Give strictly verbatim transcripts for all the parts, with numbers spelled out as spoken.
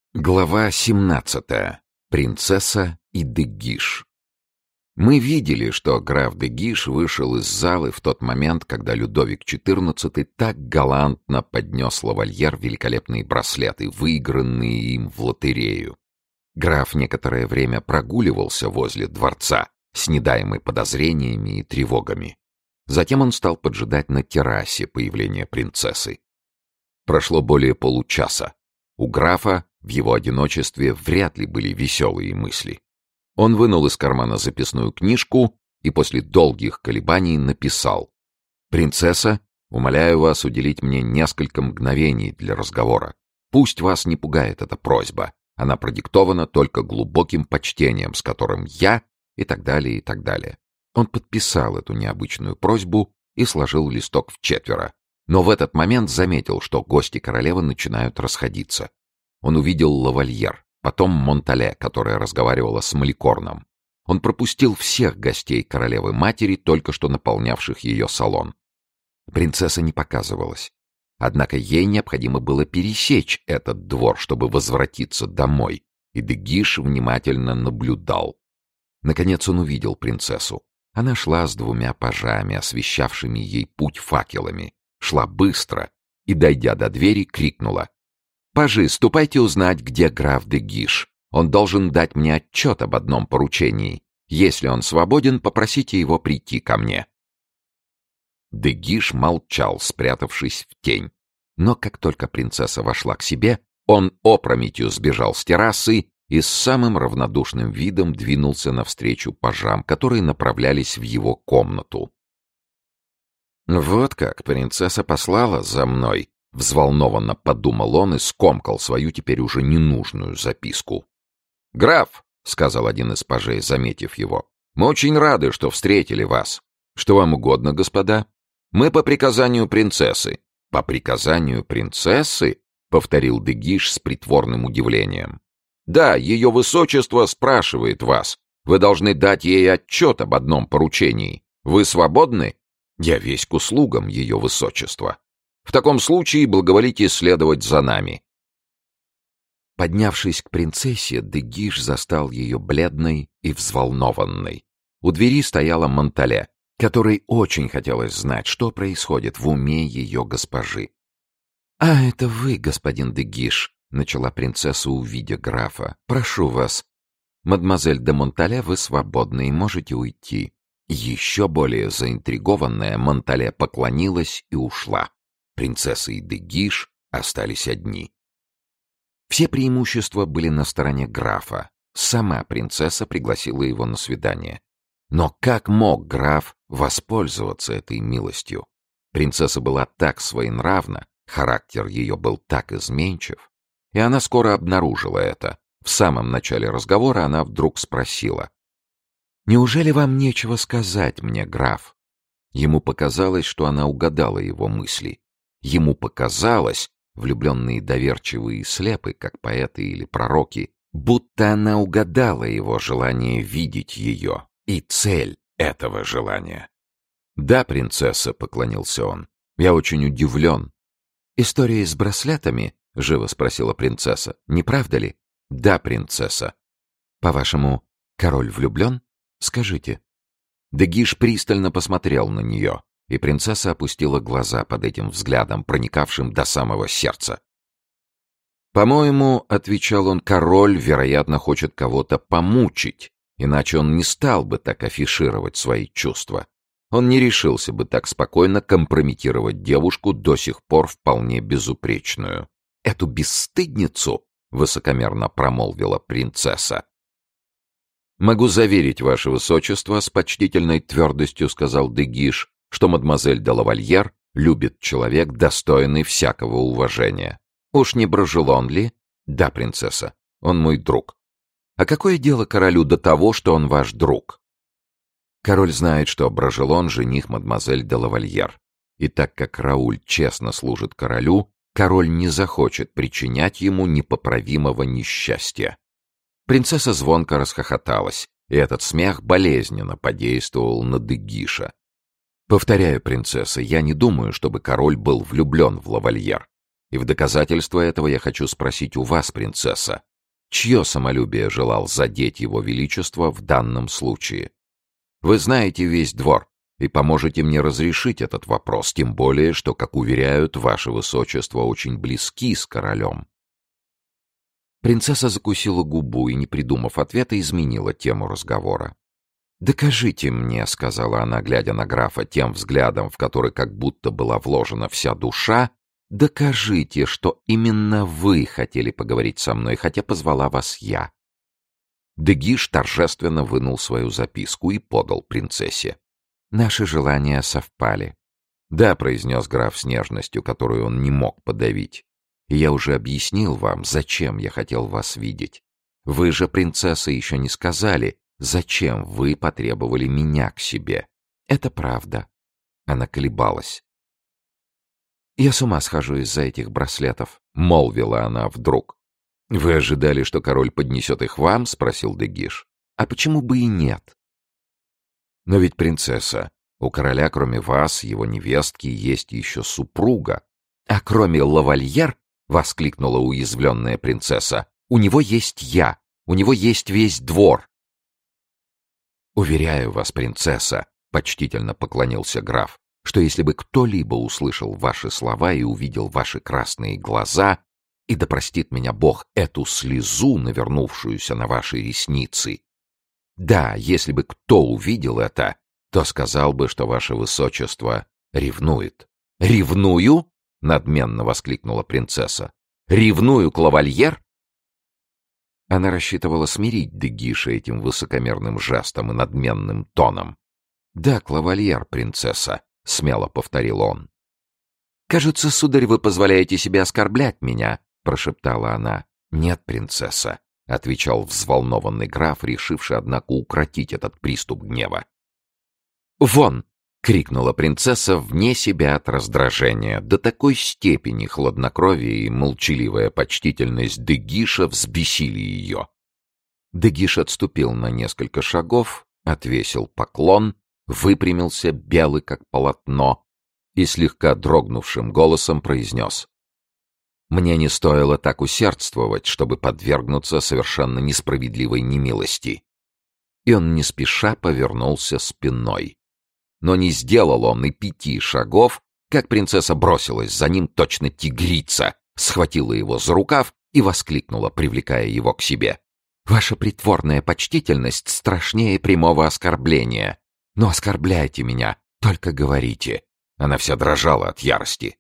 Глава семнадцатая. Принцесса и де Гиш. Мы видели, что граф де Гиш вышел из залы в тот момент, когда Людовик четырнадцатый так галантно поднес лавальер великолепные браслеты, выигранные им в лотерею. Граф некоторое время прогуливался возле дворца, снедаемый подозрениями и тревогами. Затем он стал поджидать на террасе появления принцессы. Прошло более получаса. У графа в его одиночестве вряд ли были веселые мысли. Он вынул из кармана записную книжку и после долгих колебаний написал: «Принцесса, умоляю вас уделить мне несколько мгновений для разговора. Пусть вас не пугает эта просьба. Она продиктована только глубоким почтением, с которым я...» и так далее, и так далее. Он подписал эту необычную просьбу и сложил листок в четверо. Но в этот момент заметил, что гости королевы начинают расходиться. Он увидел лавальер, потом Монтале, которая разговаривала с Маликорном. Он пропустил всех гостей королевы-матери, только что наполнявших ее салон. Принцесса не показывалась. Однако ей необходимо было пересечь этот двор, чтобы возвратиться домой, и де Гиш внимательно наблюдал. Наконец он увидел принцессу. Она шла с двумя пажами, освещавшими ей путь факелами. Шла быстро и, дойдя до двери, крикнула: «Пажи, ступайте узнать, где граф де Гиш. Он должен дать мне отчет об одном поручении. Если он свободен, попросите его прийти ко мне». Де Гиш молчал, спрятавшись в тень. Но как только принцесса вошла к себе, он опрометью сбежал с террасы и с самым равнодушным видом двинулся навстречу пажам, которые направлялись в его комнату. «Вот как принцесса послала за мной», — взволнованно подумал он и скомкал свою теперь уже ненужную записку. «Граф», — сказал один из пажей, заметив его, — «мы очень рады, что встретили вас. Что вам угодно, господа? Мы по приказанию принцессы». «По приказанию принцессы?» — повторил де Гиш с притворным удивлением. «Да, ее высочество спрашивает вас. Вы должны дать ей отчет об одном поручении. Вы свободны?» «Я весь к услугам ее высочества. В таком случае благоволите следовать за нами». Поднявшись к принцессе, де Гиш застал ее бледной и взволнованной. У двери стояла Монтале, которой очень хотелось знать, что происходит в уме ее госпожи. «А, это вы, господин де Гиш», — начала принцесса, увидя графа. «Прошу вас. Мадемуазель де Монтале, вы свободны и можете уйти». Еще более заинтригованная Монтале поклонилась и ушла. Принцесса и де Гиш остались одни. Все преимущества были на стороне графа. Сама принцесса пригласила его на свидание. Но как мог граф воспользоваться этой милостью? Принцесса была так своенравна, характер ее был так изменчив, и она скоро обнаружила это. В самом начале разговора она вдруг спросила: «Неужели вам нечего сказать мне, граф?» Ему показалось, что она угадала его мысли. Ему показалось, влюбленные доверчивые и слепы, как поэты или пророки, будто она угадала его желание видеть ее и цель этого желания. «Да, принцесса», — поклонился он, — «я очень удивлен». «История с браслетами?» — живо спросила принцесса. «Не правда ли?» «Да, принцесса». «По-вашему, король влюблен? Скажите». Де Гиш пристально посмотрел на нее, и принцесса опустила глаза под этим взглядом, проникавшим до самого сердца. «По-моему, — отвечал он, — король, вероятно, хочет кого-то помучить, иначе он не стал бы так афишировать свои чувства. Он не решился бы так спокойно компрометировать девушку, до сих пор вполне безупречную. Эту бесстыдницу, — высокомерно промолвила принцесса. «Могу заверить, ваше высочество, с почтительной твердостью, — сказал де Гиш, — что мадемуазель де лавальер любит человек, достойный всякого уважения. Уж не Брожелон ли?» «Да, принцесса, он мой друг». «А какое дело королю до того, что он ваш друг?» Король знает, что Брожелон — жених мадемуазель де лавальер, и так как Рауль честно служит королю, король не захочет причинять ему непоправимого несчастья. Принцесса звонко расхохоталась, и этот смех болезненно подействовал на де Гиша. «Повторяю, принцесса, я не думаю, чтобы король был влюблен в лавальер. И в доказательство этого я хочу спросить у вас, принцесса, чье самолюбие желал задеть его величество в данном случае? Вы знаете весь двор и поможете мне разрешить этот вопрос, тем более, что, как уверяют, ваше высочество очень близки с королем». Принцесса закусила губу и, не придумав ответа, изменила тему разговора. «Докажите мне», — сказала она, глядя на графа тем взглядом, в который как будто была вложена вся душа, «докажите, что именно вы хотели поговорить со мной, хотя позвала вас я». Де Гиш торжественно вынул свою записку и подал принцессе. «Наши желания совпали». «Да», — произнес граф с нежностью, которую он не мог подавить. «И я уже объяснил вам, зачем я хотел вас видеть. Вы же, принцесса, еще не сказали, зачем вы потребовали меня к себе. Это правда». Она колебалась. «Я с ума схожу из-за этих браслетов», — молвила она вдруг. «Вы ожидали, что король поднесет их вам?» — спросил де Гиш. «А почему бы и нет?» «Но ведь, принцесса, у короля, кроме вас, его невестки, есть еще супруга. А кроме лавальер, — воскликнула уязвленная принцесса, — у него есть я, у него есть весь двор». «Уверяю вас, принцесса, — почтительно поклонился граф, — что если бы кто-либо услышал ваши слова и увидел ваши красные глаза, и да простит меня Бог эту слезу, навернувшуюся на ваши ресницы, да, если бы кто увидел это, то сказал бы, что ваше высочество ревнует». «Ревную?» — надменно воскликнула принцесса. «Ревную к лавальер?» Она рассчитывала смирить де Гиша этим высокомерным жестом и надменным тоном. «Да, к лавальер, принцесса», — смело повторил он. «Кажется, сударь, вы позволяете себе оскорблять меня», — прошептала она. «Нет, принцесса», — отвечал взволнованный граф, решивший, однако, укротить этот приступ гнева. «Вон!» — крикнула принцесса вне себя от раздражения. До такой степени хладнокровие и молчаливая почтительность де Гиша взбесили ее. Де Гиш отступил на несколько шагов, отвесил поклон, выпрямился, белый как полотно, и слегка дрогнувшим голосом произнес: «Мне не стоило так усердствовать, чтобы подвергнуться совершенно несправедливой немилости». И он не спеша повернулся спиной. Но не сделал он и пяти шагов, как принцесса бросилась за ним, точно тигрица, схватила его за рукав и воскликнула, привлекая его к себе: «Ваша притворная почтительность страшнее прямого оскорбления. Но оскорбляйте меня, только говорите». Она вся дрожала от ярости.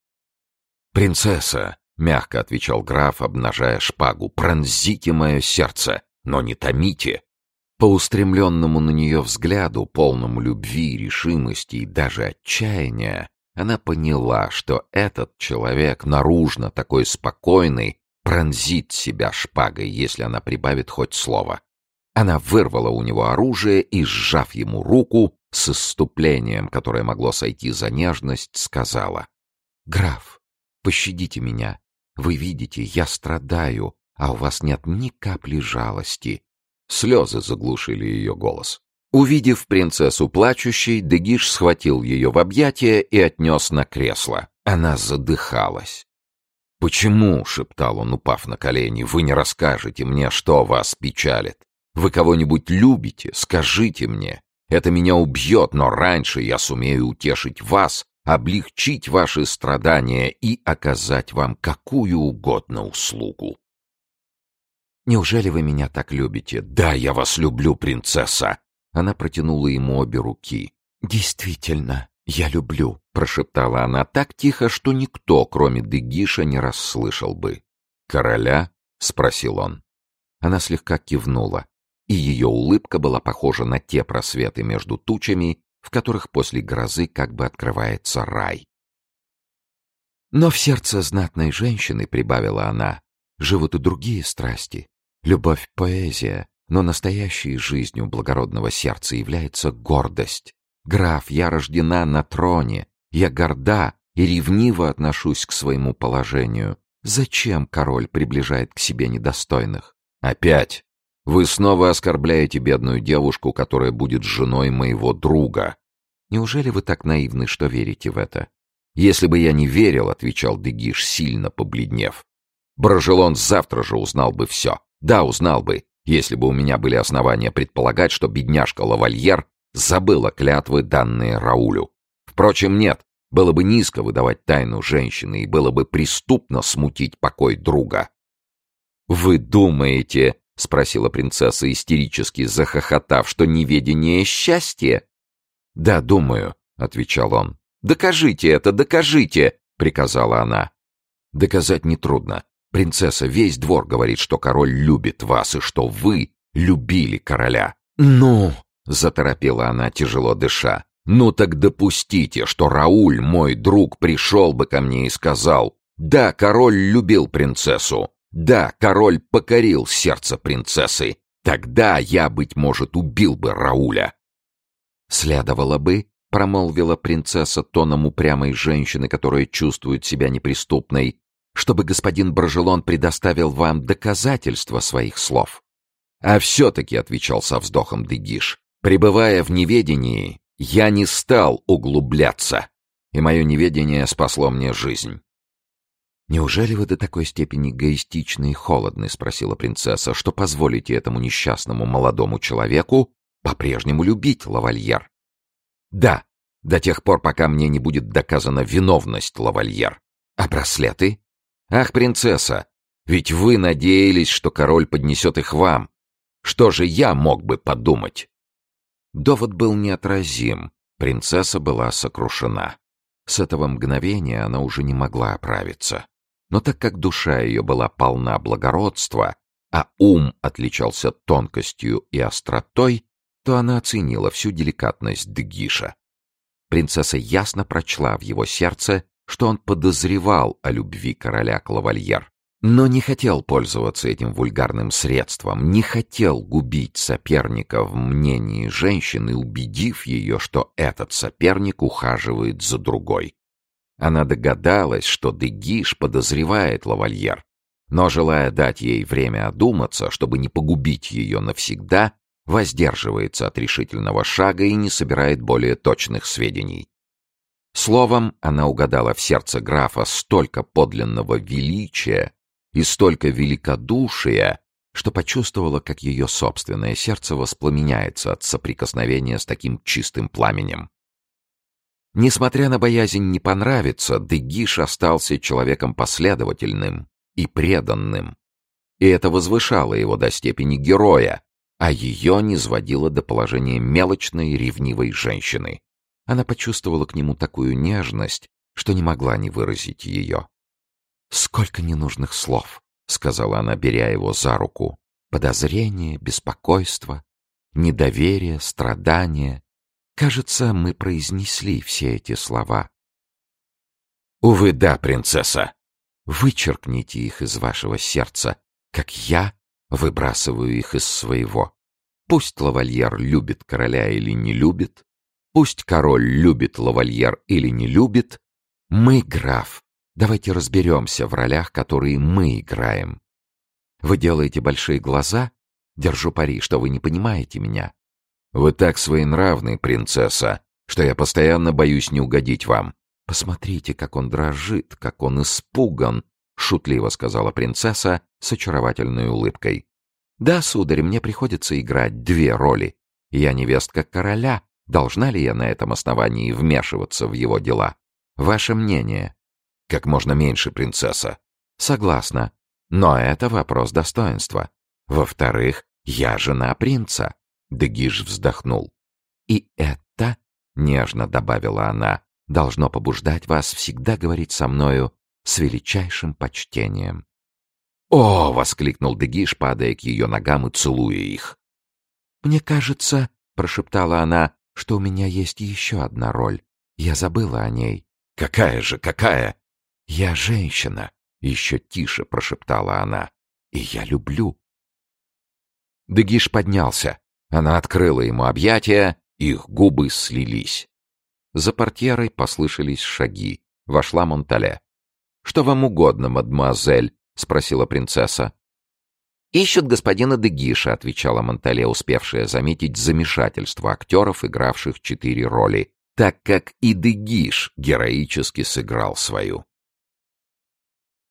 «Принцесса», — мягко отвечал граф, обнажая шпагу, — «пронзите мое сердце, но не томите». По устремленному на нее взгляду, полному любви, решимости и даже отчаяния, она поняла, что этот человек, наружно такой спокойный, пронзит себя шпагой, если она прибавит хоть слово. Она вырвала у него оружие и, сжав ему руку, с исступлением, которое могло сойти за нежность, сказала: «Граф, пощадите меня. Вы видите, я страдаю, а у вас нет ни капли жалости». Слезы заглушили ее голос. Увидев принцессу плачущей, де Гиш схватил ее в объятия и отнес на кресло. Она задыхалась. «Почему, — шептал он, упав на колени, — вы не расскажете мне, что вас печалит? Вы кого-нибудь любите? Скажите мне. Это меня убьет, но раньше я сумею утешить вас, облегчить ваши страдания и оказать вам какую угодно услугу». «Неужели вы меня так любите?» «Да, я вас люблю, принцесса!» Она протянула ему обе руки. «Действительно, я люблю», — прошептала она так тихо, что никто, кроме де Гиша, не расслышал бы. «Короля?» — спросил он. Она слегка кивнула, и ее улыбка была похожа на те просветы между тучами, в которых после грозы как бы открывается рай. «Но в сердце знатной женщины, — прибавила она, — живут и другие страсти. Любовь — поэзия, но настоящей жизнью благородного сердца является гордость. Граф, я рождена на троне, я горда и ревниво отношусь к своему положению. Зачем король приближает к себе недостойных?» «Опять! Вы снова оскорбляете бедную девушку, которая будет женой моего друга». «Неужели вы так наивны, что верите в это? «Если бы я не верил», — отвечал Дегиш, сильно побледнев, «Брожелон завтра же узнал бы все. Да, узнал бы, если бы у меня были основания предполагать, что бедняжка Лавальер забыла клятвы, данные Раулю. Впрочем, нет, было бы низко выдавать тайну женщины и было бы преступно смутить покой друга». «Вы думаете, — спросила принцесса, истерически захохотав, — что неведение — счастье?» «Да, думаю», — отвечал он. «Докажите это, докажите!» — приказала она. «Доказать нетрудно. Принцесса, весь двор говорит, что король любит вас и что вы любили короля». «Ну!» — заторопила она, тяжело дыша. «Ну так допустите, что Рауль, мой друг, пришел бы ко мне и сказал: да, король любил принцессу, да, король покорил сердце принцессы. Тогда я, быть может, убил бы Рауля». «Следовало бы, — промолвила принцесса тоном упрямой женщины, которая чувствует себя неприступной, — чтобы господин Брожелон предоставил вам доказательства своих слов». «А все-таки, — отвечал со вздохом Дегиш, — пребывая в неведении, я не стал углубляться, и мое неведение спасло мне жизнь». «Неужели вы до такой степени эгоистичны и холодны, — спросила принцесса, — что позволите этому несчастному молодому человеку по-прежнему любить Лавальер?» «Да, до тех пор, пока мне не будет доказана виновность Лавальер. А браслеты? Ах, принцесса, ведь вы надеялись, что король поднесет их вам. Что же я мог бы подумать?» Довод был неотразим. Принцесса была сокрушена. С этого мгновения она уже не могла оправиться. Но так как душа ее была полна благородства, а ум отличался тонкостью и остротой, то она оценила всю деликатность Дегиша. Принцесса ясно прочла в его сердце, что он подозревал о любви короля к Лавальер, но не хотел пользоваться этим вульгарным средством, не хотел губить соперника в мнении женщины, убедив ее, что этот соперник ухаживает за другой. Она догадалась, что Дегиш подозревает Лавальер, но, желая дать ей время одуматься, чтобы не погубить ее навсегда, воздерживается от решительного шага и не собирает более точных сведений. Словом, она угадала в сердце графа столько подлинного величия и столько великодушия, что почувствовала, как ее собственное сердце воспламеняется от соприкосновения с таким чистым пламенем. Несмотря на боязнь не понравиться, Дегиш остался человеком последовательным и преданным, и это возвышало его до степени героя, а ее низводило до положения мелочной, ревнивой женщины. Она почувствовала к нему такую нежность, что не могла не выразить ее. «Сколько ненужных слов!» — сказала она, беря его за руку. «Подозрение, беспокойство, недоверие, страдание. Кажется, мы произнесли все эти слова». «Увы, да, принцесса. Вычеркните их из вашего сердца, как я выбрасываю их из своего. Пусть Лавальер любит короля или не любит, пусть король любит Лавальер или не любит. Мы, граф, давайте разберемся в ролях, которые мы играем. Вы делаете большие глаза? Держу пари, что вы не понимаете меня». «Вы так своенравны, принцесса, что я постоянно боюсь не угодить вам». «Посмотрите, как он дрожит, как он испуган», — шутливо сказала принцесса с очаровательной улыбкой. «Да, сударь, мне приходится играть две роли. Я невестка короля. Должна ли я на этом основании вмешиваться в его дела? Ваше мнение?» «Как можно меньше, принцесса». «Согласна. Но это вопрос достоинства. Во-вторых, я жена принца». Дегиш вздохнул. «И это, — нежно добавила она, — должно побуждать вас всегда говорить со мною с величайшим почтением». «О!» — воскликнул Дегиш, падая к ее ногам и целуя их. «Мне кажется, — прошептала она, — что у меня есть еще одна роль. Я забыла о ней». «Какая же, какая?» «Я женщина», — еще тише прошептала она, — «и я люблю». Дегиш поднялся. Она открыла ему объятия, их губы слились. За портьерой послышались шаги. Вошла Монтале. «Что вам угодно, мадемуазель?» — спросила принцесса. «Ищут господина Дегиша», — отвечала Монтале, успевшая заметить замешательство актеров, игравших четыре роли. так как и Дегиш героически сыграл свою.